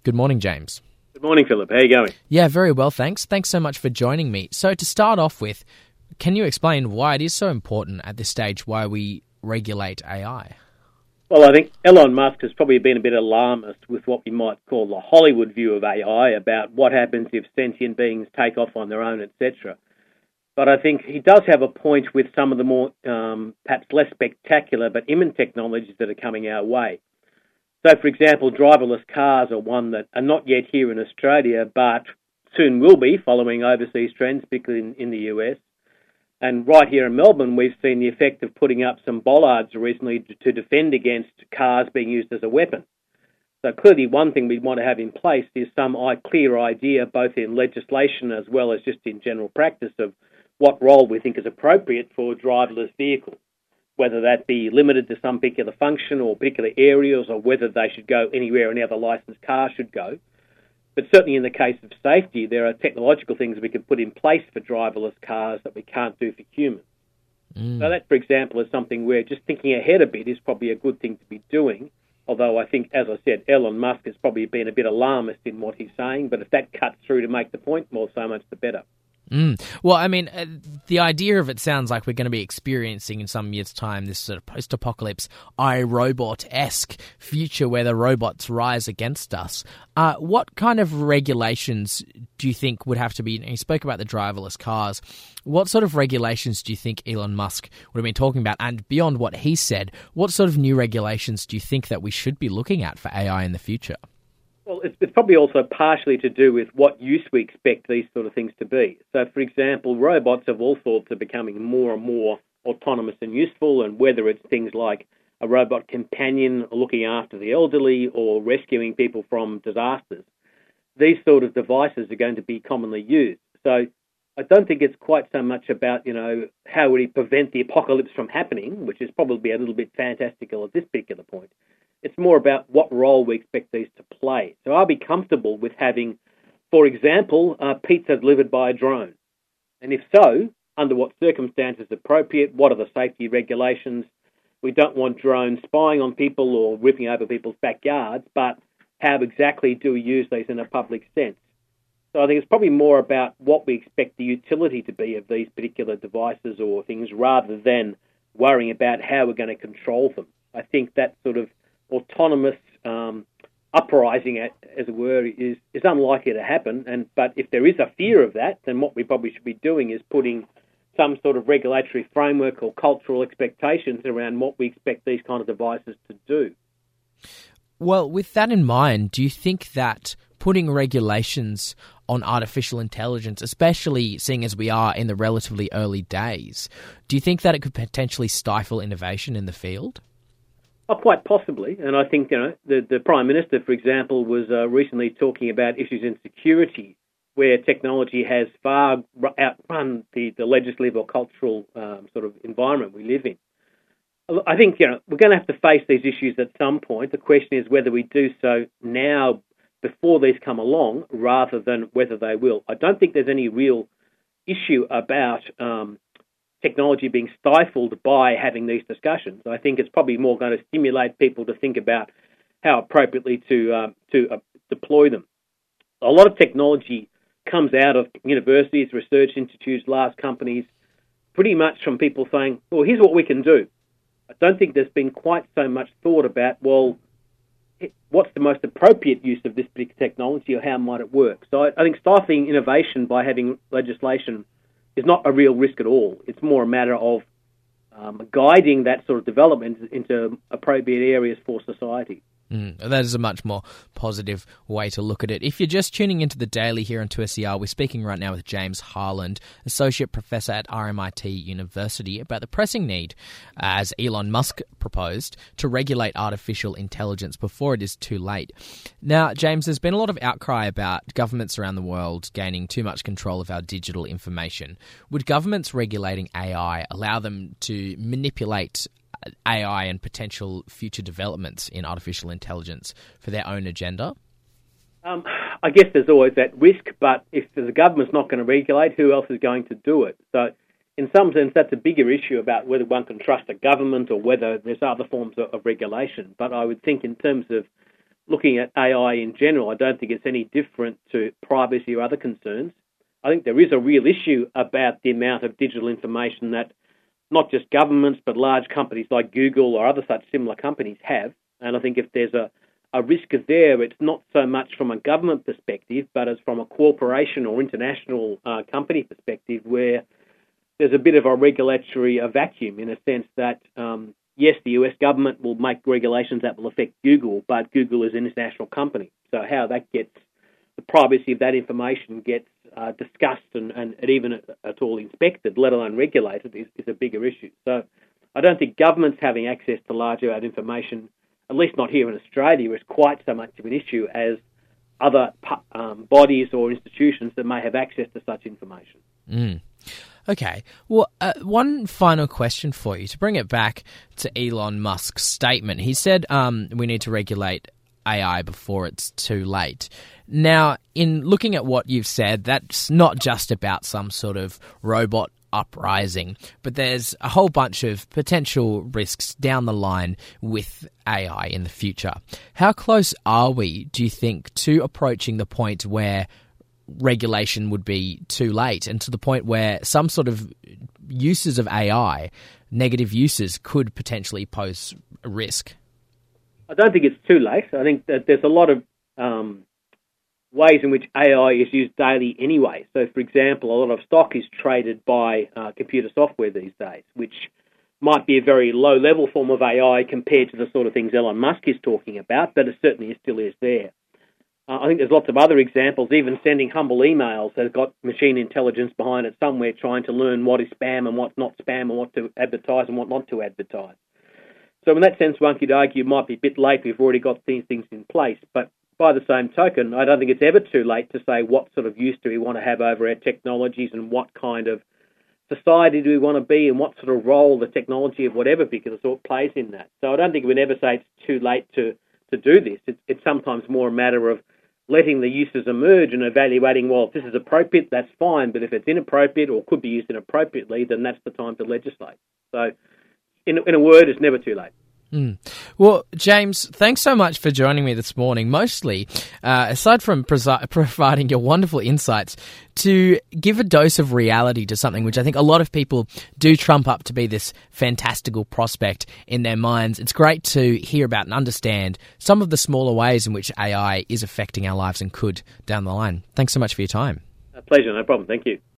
Good morning, James. Good morning, Philip. How are you going? Yeah, very well, thanks. Thanks so much for joining me. So to start off with, can you explain why it is so important at this stage why we regulate AI? Well, I think Elon Musk has probably been a bit alarmist with what we might call the Hollywood view of AI about what happens if sentient beings take off on their own, etc. But I think he does have a point with some of the more, perhaps less spectacular but imminent technologies that are coming our way. So, for example, driverless cars are one that are not yet here in Australia, but soon will be, following overseas trends, particularly in the US. And right here in Melbourne, we've seen the effect of putting up some bollards recently to defend against cars being used as a weapon. So clearly one thing we want to have in place is some clear idea, both in legislation as well as just in general practice, of what role we think is appropriate for driverless vehicles, whether that be limited to some particular function or particular areas, or whether they should go anywhere any other licensed car should go. But certainly in the case of safety, there are technological things we can put in place for driverless cars that we can't do for humans. So that, for example, is something where just thinking ahead a bit is probably a good thing to be doing, although I think, as I said, Elon Musk has probably been a bit alarmist in what he's saying, but if that cuts through to make the point, well, so much the better. Well, I mean, the idea of it sounds like we're going to be experiencing in some years' time this sort of post-apocalypse iRobot-esque future where the robots rise against us. What kind of regulations do you think would have to be? You spoke about the driverless cars. What sort of regulations do you think Elon Musk would have been talking about? And beyond what he said, what sort of new regulations do you think that we should be looking at for AI in the future? Well, it's probably also partially to do with what use we expect these sort of things to be. So, for example, robots of all sorts are becoming more and more autonomous and useful, and whether it's things like a robot companion looking after the elderly or rescuing people from disasters, these sort of devices are going to be commonly used. So I don't think it's quite so much about, how would he prevent the apocalypse from happening, which is probably a little bit fantastical at this particular point. It's more about what role we expect these to play. So I'll be comfortable with having, for example, pizza delivered by a drone. And if so, under what circumstances appropriate, what are the safety regulations? We don't want drones spying on people or ripping over people's backyards, but how exactly do we use these in a public sense? So I think it's probably more about what we expect the utility to be of these particular devices or things rather than worrying about how we're going to control them. I think that sort of autonomous uprising, as it were, is unlikely to happen. But if there is a fear of that, then what we probably should be doing is putting some sort of regulatory framework or cultural expectations around what we expect these kind of devices to do. Well, with that in mind, do you think that putting regulations on artificial intelligence, especially seeing as we are in the relatively early days, do you think that it could potentially stifle innovation in the field? Oh, quite possibly. And I think, the Prime Minister, for example, was recently talking about issues in security where technology has far outrun the legislative or cultural sort of environment we live in. I think, we're going to have to face these issues at some point. The question is whether we do so now before these come along rather than whether they will. I don't think there's any real issue about technology being stifled by having these discussions. I think it's probably more going to stimulate people to think about how appropriately to deploy them. A lot of technology comes out of universities, research institutes, large companies, pretty much from people saying, well, here's what we can do. I don't think there's been quite so much thought about, well, what's the most appropriate use of this particular technology or how might it work? So I think stifling innovation by having legislation is not a real risk at all. It's more a matter of guiding that sort of development into appropriate areas for society. That is a much more positive way to look at it. If you're just tuning into the Daily here on 2SER, we're speaking right now with James Harland, Associate Professor at RMIT University, about the pressing need, as Elon Musk proposed, to regulate artificial intelligence before it is too late. Now, James, there's been a lot of outcry about governments around the world gaining too much control of our digital information. Would governments regulating AI allow them to manipulate AI and potential future developments in artificial intelligence for their own agenda? I guess there's always that risk, but if the government's not going to regulate, who else is going to do it? So in some sense, that's a bigger issue about whether one can trust a government or whether there's other forms of regulation. But I would think in terms of looking at AI in general, I don't think it's any different to privacy or other concerns. I think there is a real issue about the amount of digital information that not just governments but large companies like Google or other such similar companies have. And I think if there's a risk there, it's not so much from a government perspective, but as from a corporation or international company perspective, where there's a bit of a regulatory vacuum in a sense that, yes, the US government will make regulations that will affect Google, but Google is an international company. So how that gets, the privacy of that information gets discussed and even at all inspected, let alone regulated, is a bigger issue. So I don't think governments having access to large amount of information, at least not here in Australia, is quite so much of an issue as other bodies or institutions that may have access to such information. Mm. Okay. Well, one final question for you. To bring it back to Elon Musk's statement, he said we need to regulate AI before it's too late. Now, in looking at what you've said, that's not just about some sort of robot uprising, but there's a whole bunch of potential risks down the line with AI in the future. How close are we, do you think, to approaching the point where regulation would be too late, and to the point where some sort of uses of AI, negative uses, could potentially pose a risk? I don't think it's too late. I think that there's a lot of ways in which AI is used daily anyway. So, for example, a lot of stock is traded by computer software these days, which might be a very low-level form of AI compared to the sort of things Elon Musk is talking about, but it certainly still is there. I think there's lots of other examples. Even sending humble emails has got machine intelligence behind it somewhere, trying to learn what is spam and what's not spam and what to advertise and what not to advertise. So in that sense, one could argue it might be a bit late. We've already got these things in place. But by the same token, I don't think it's ever too late to say what sort of use do we want to have over our technologies and what kind of society do we want to be and what sort of role the technology of whatever particular sort plays in that. So I don't think we'd ever say it's too late to do this. It's sometimes more a matter of letting the uses emerge and evaluating, well, if this is appropriate, that's fine, but if it's inappropriate or could be used inappropriately, then that's the time to legislate. So in a word, it's never too late. Mm. Well, James, thanks so much for joining me this morning, mostly, aside from providing your wonderful insights, to give a dose of reality to something which I think a lot of people do trump up to be this fantastical prospect in their minds. It's great to hear about and understand some of the smaller ways in which AI is affecting our lives and could down the line. Thanks so much for your time. A pleasure, no problem. Thank you.